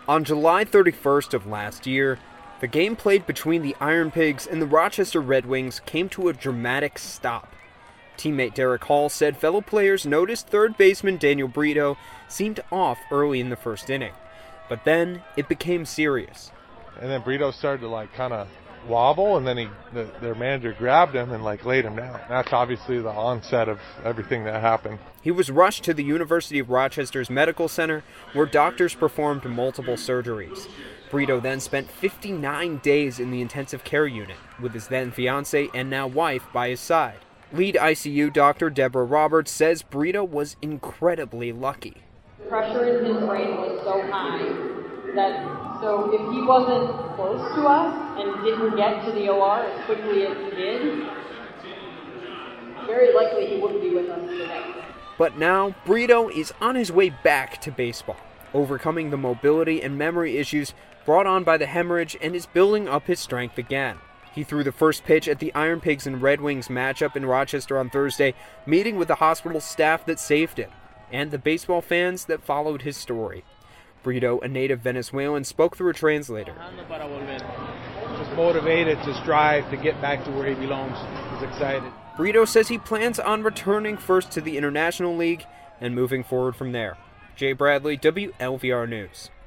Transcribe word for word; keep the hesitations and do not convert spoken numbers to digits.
On July thirty-first of last year, the game played between the Iron Pigs and the Rochester Red Wings came to a dramatic stop. Teammate Derek Hall said fellow players noticed third baseman Daniel Brito seemed off early in the first inning. But then it became serious. And then Brito started to like kind of wobble, and then he, the, their manager grabbed him and like laid him down. That's obviously the onset of everything that happened. He was rushed to the University of Rochester's Medical Center, where doctors performed multiple surgeries. Brito then spent fifty-nine days in the intensive care unit, with his then fiancée and now wife by his side. Lead I C U doctor Deborah Roberts says Brito was incredibly lucky. Pressure in his brain was so high that so if he wasn't close to us and didn't get to the O R as quickly as he did, very likely he wouldn't be with us today. But now, Brito is on his way back to baseball, overcoming the mobility and memory issues brought on by the hemorrhage, and is building up his strength again. He threw the first pitch at the Iron Pigs and Red Wings matchup in Rochester on Thursday, meeting with the hospital staff that saved him, and the baseball fans that followed his story. Brito, a native Venezuelan, spoke through a translator. Just motivated to strive to get back to where he belongs. He's excited. Brito says he plans on returning first to the International League and moving forward from there. Jay Bradley, W L V R News.